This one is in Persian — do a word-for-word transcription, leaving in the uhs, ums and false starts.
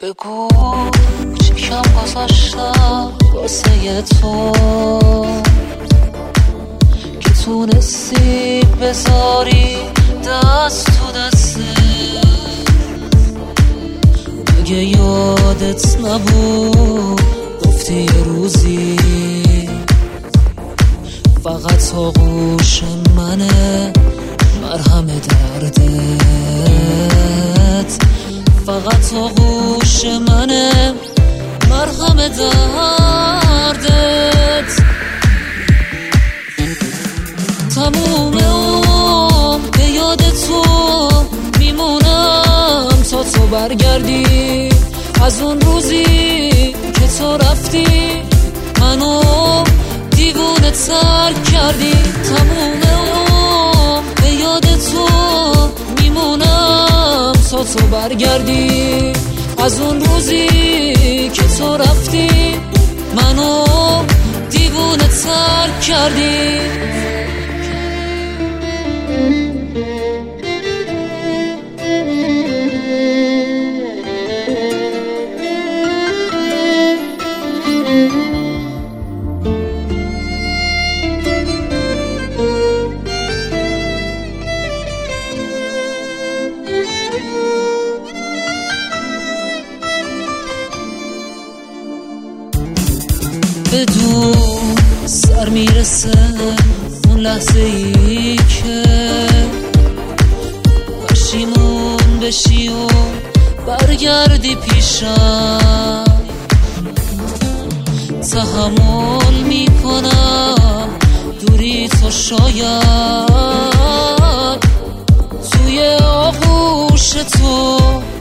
بگو چی کم گذاشتم واسه تو که تونستی بذاری دست تو دسته. اگه یادت نبود گفتی یه روزی فقط آغوش منه مرهم دردت، فقط آغوش منه مرهم دردت. تموم عمر به یاد تو میمونم تا تو برگردی. از اون روزی که تو رفتی منو دیوونه تر کردی. تموم عمر به یاد تو میمونم تا تو برگردی. از اون روزی که تو رفتی منو دیوونه تر کردی. بدون سر میرسه اون لحظه ای که پشیمون بشی و برگردی پیشم. تحمل میکنم دوری تو شاید توی آغوش تو